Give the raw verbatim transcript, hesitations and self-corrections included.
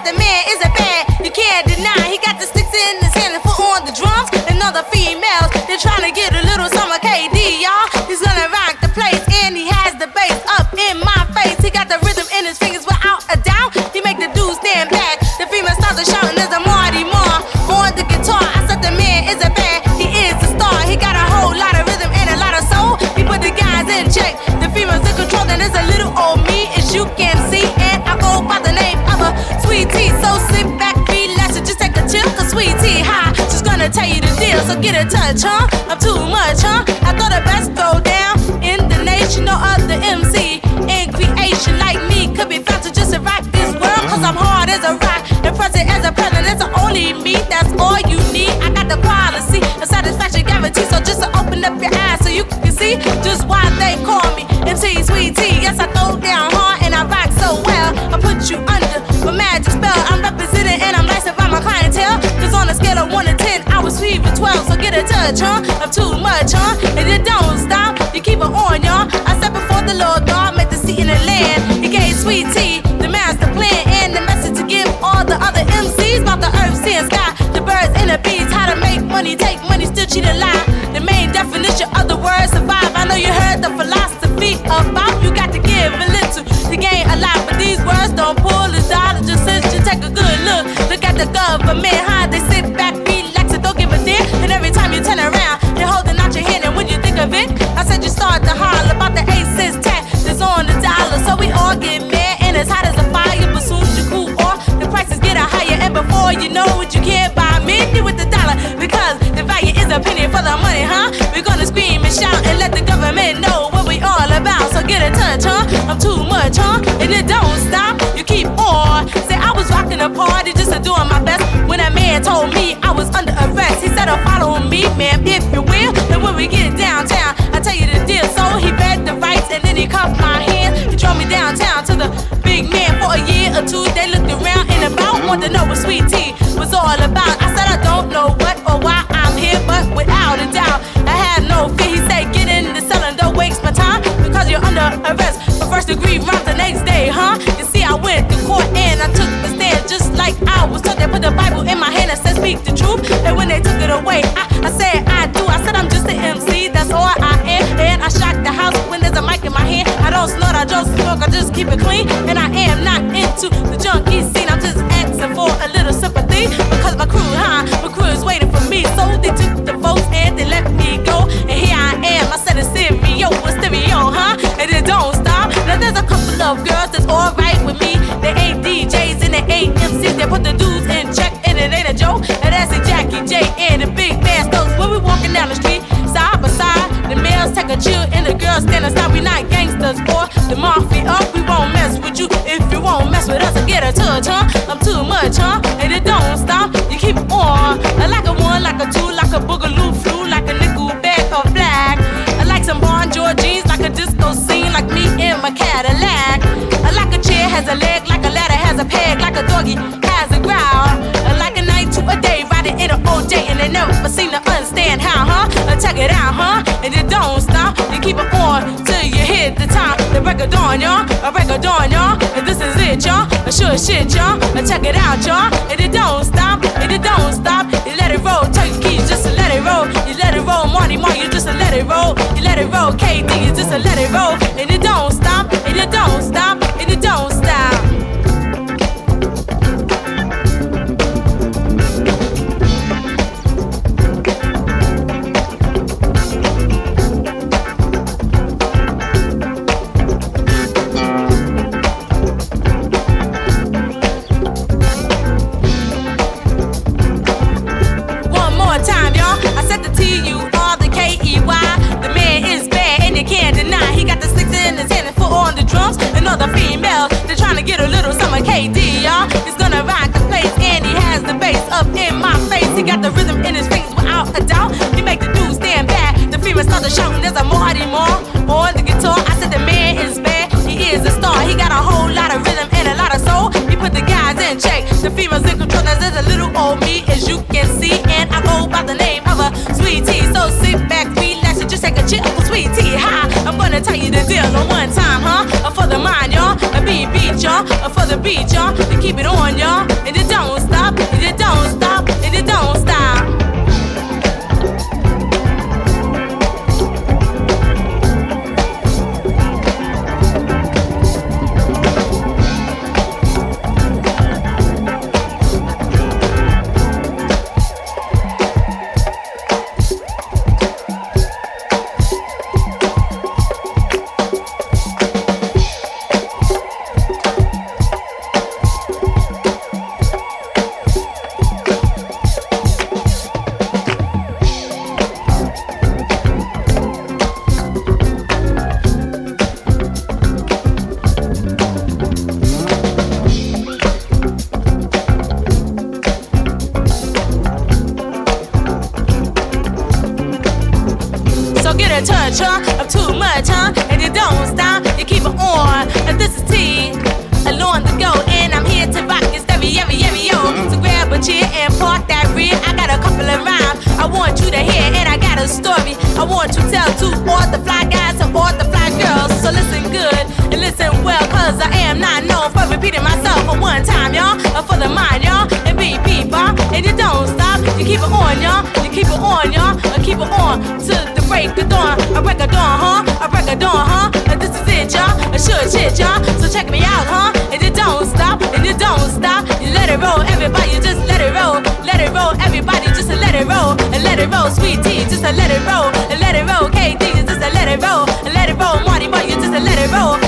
the man isn't bad, you can't deny. He got the sticks in his hand and foot on the drums. And other females, they're trying to get a little summer K D, y'all. He's gonna rock the place and he has the bass up in my face. He got the rhythm in his fingers without a doubt. He make the dudes stand back. The female starts to shouting, there's a Marty Moore on the guitar. I said the man isn't bad, he is the star. He got a whole lot of rhythm and a lot of soul. He put the guys in check. The females in control, then there's a little old me, as you can see. And I go by the name of a Sweet Tea. So sit back, relax, and just take a chill. Cause Sweet Tea, hi, just gonna tell you the deal. So get in touch, huh? I'm too much, huh? I thought the best go down in the nation. No other M C in creation like me could be found to just rock this world. Cause I'm hard as a rock and present as a president. It's only me, that's all you need. I got the policy, a satisfaction guarantee. So just to open up your eyes so you can see just why they call me M C Sweet Tea. Yes, I throw down hard and I rock so well. I put you under a magic spell. I'm representing and I'm licensed by my clientele. Cause on a scale of one to ten, I was sweet with twelve. So get in touch, huh? I'm too much, huh? And it don't stop, you keep it on, y'all. I said before the Lord God made the sea and the land. He gave Sweet Tea the master plan and the message to give all the other M Cs about the earth, sea, and sky, the birds and the bees. How to make money, take money, still cheat and lie. The main definition of the word survive. I know you heard the philosophy about you got to give a little to gain a lot, but these words don't pull a dollar. Just since you take a good look, look at the government, how they sit back, relax, and don't give a damn. And every time you turn around, they're holding out your hand. And when you think of it, I said you start to holler about the eight cents tax that's on the dollar. So we all get mad and it's hot as a fire, but soon as you cool off, the prices get higher. And before you know it, you can't buy me with the dollar, because the value is a penny for the money, huh? We're gonna scream and shout and let the government know what we all about. So get in touch, huh? I'm too much, huh? And it don't stop, you keep on. Say I was rocking a party just to doing my best when a man told me I was under arrest. He said, oh, follow me, ma'am, if you will. And when we get downtown, I tell you the deal. So he read the rights and then he cuffed my hands. He drove me downtown to the big man for a year or two. They looked around and about, wanted to know what Sweet Tea was all about. I said I don't know what or why I'm here, but without a doubt, I had no fear. He said, get in the cell and don't waste my time, because you're under arrest for first degree rhyme the next day, huh? You see, I went to court and I took the stand just like I was told. They put the Bible in my hand and said, speak the truth. And when they took it away, I, I said, I do. I said, I'm just an M C, that's all I am. And I shock the house when there's a mic in my hand. I don't snort, I don't smoke, I just keep it clean. And I am not into the junkie scene. I'm just asking for a little sympathy, because my crew, huh? My crew is waiting for me. So they took the votes and they let me go. And here I am, I said it's stereo, a stereo, huh? And it don't stop. Now there's a couple of girls that's alright with me. They ain't D Js and they ain't M Cs. They put the dudes in check and it ain't a joke. And that's a Jackie J and the big man Stokes. When we walking down the street, side by side, the males take a chill and the girls stand aside. We not gangsters or the mafia. We won't mess with you if you won't mess with us. And get a touch, huh? I'm too much, huh? And it don't stop, you keep on. I like a one, like a two, like a boogaloo flu, like a nickel bag of black. I like some Bon Georgines, like a disco scene, like me in my Cadillac. I like a chair has a leg, like a ladder has a peg, like a doggy has a growl. I like a night to a day, riding in an O J, and they never seem to understand how, huh? I check it out, huh? And it don't stop, you keep it on till you hit the time. The break of dawn, y'all, a break of dawn, y'all. And this is it, y'all, a sure shit, y'all. I check it out, y'all, and it don't stop, and it don't stop. You let it roll, take your keys just to let it roll. You let it roll, Marty Marty, you just to let it roll. You let it roll, K D, you just to let it roll. And it don't stop, and it don't stop, and it don't stop. The females, they're trying to get a little summer K D, y'all. He's gonna rock the place and he has the bass up in my face. He got the rhythm in his fingers without a doubt. He make the dudes stand back. The females start to shouting, there's a Marty Moore on the guitar. I said the man is bad, he is a star. He got a whole lot of rhythm and a lot of soul. He put the guys in check, the females in control. Now there's a little old me, as you can see, and I go by the name of a Sweet Tea. So sit back, relax, and just take a chill for Sweet Tea. Hi, I'm gonna tell you the deal on one time, huh? For the mind, y'all, a B B hit, y'all, for the beat, y'all. You keep it on, y'all, and you don't stop, and you don't stop, and you don't stop. A touch, huh, of too much, huh, and you don't stop, you keep it on. And this is T, along the go, and I'm here to rock your stereo, every, every, yo. So grab a chair and park that rear. I got a couple of rhymes I want you to hear, and I got a story I want to tell to all the fly guys and all the fly girls. So listen good and listen well, cause I am not known for repeating myself for one time, y'all, for the mind, y'all, and be people, and you don't stop, you keep it on, y'all, you keep it on, y'all, keep it on to the break of dawn. I break a dawn, huh? I break a dawn, huh? And this is it, y'all. I should shit, y'all. So check me out, huh? And you don't stop, and you don't stop. You let it roll, everybody, just let it roll. Let it roll, everybody, just let it roll. And let it roll, sweet tea, just let it roll. And let it roll, K D, just let it roll. And let it roll, Marty, boy, you just let it roll.